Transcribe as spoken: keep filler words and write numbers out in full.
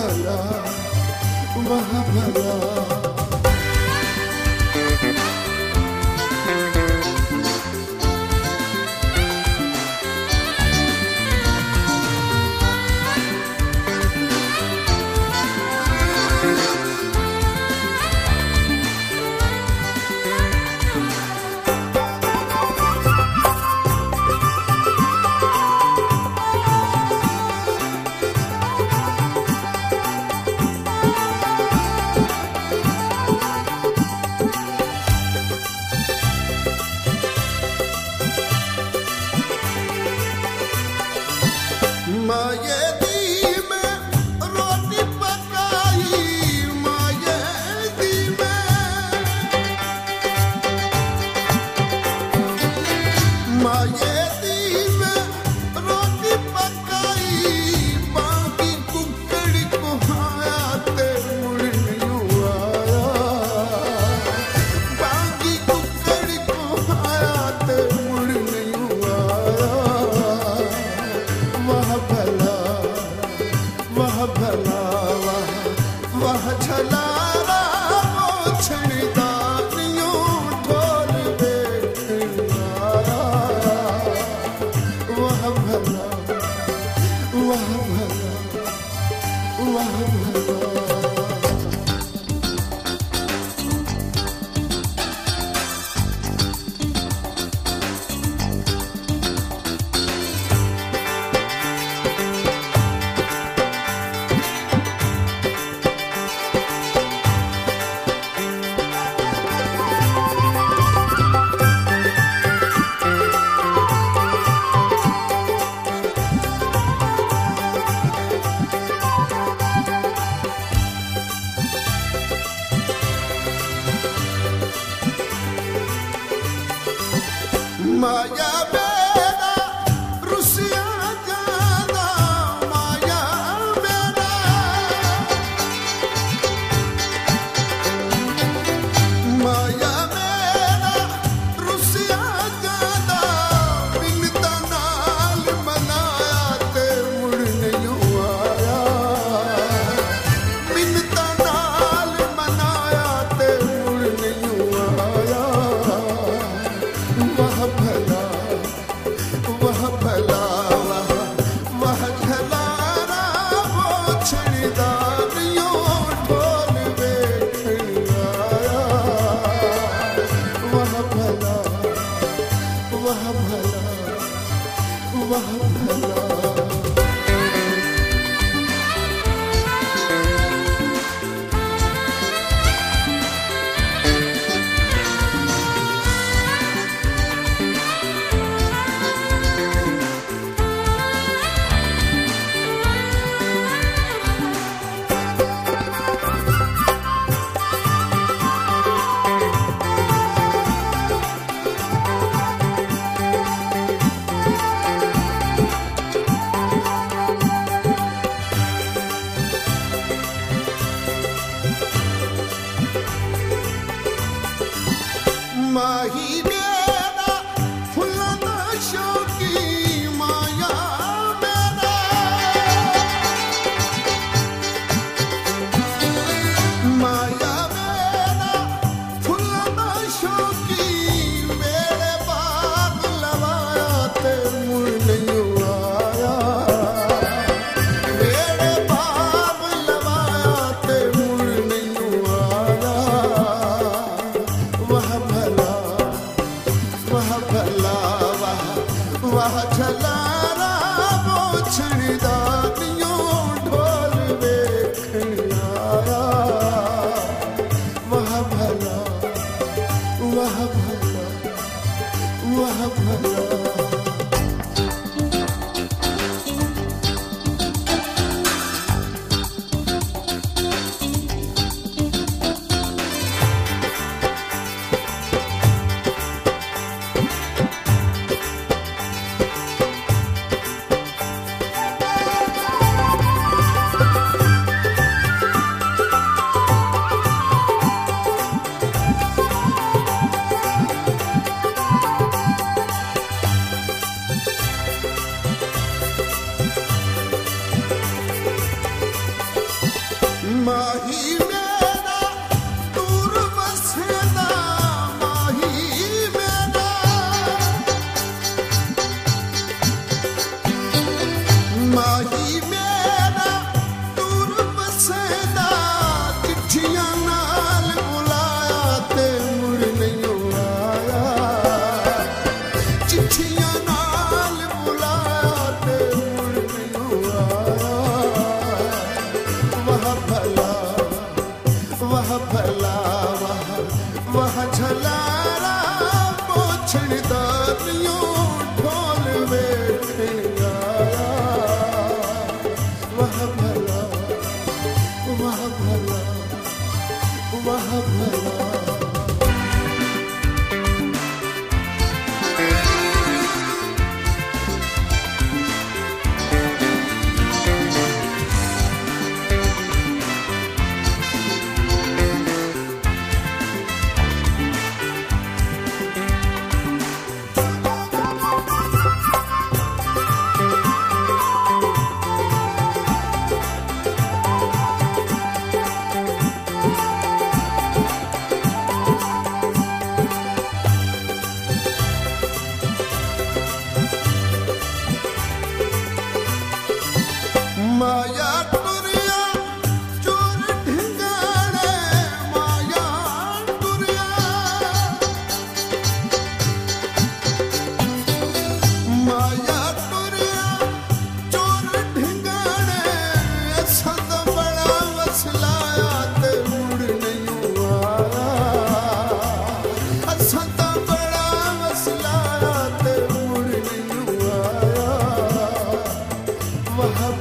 भला वह भला। माया मेरा रुसिया जाना माया मेरा माया मेरा रुसिया जाना बिनता नाल मनाया ते मुड़ नहीं आया बिनता नाल मनाया ते मुड़ नहीं आया वह भला वह भला वह वह झलारा वो छड़दारियों ढोल वेखण आया वह भला वह भला वह भला। माही मेरा दूर बसेदा माही मेरा माही मेरा दूर बसेदा चिट्ठियां नाल बुलाया ते मुड़ नहीं आया चिट्ठियां नाल बुलाया ते मुड़ नहीं आया वह भला वह भला वह वह झलारा पोछड़ा दियों ढोल वेठन आया वह भला वह भला वह भला माया टुरिया चोर ढिंगाड़े माया टुरिया माया टुरिया चोर ढिंगाड़े असा तो बड़ा वसलाया ते मुड़ नहीं आया असा तो बड़ा वसलाया ते मुड़ नहीं आया वह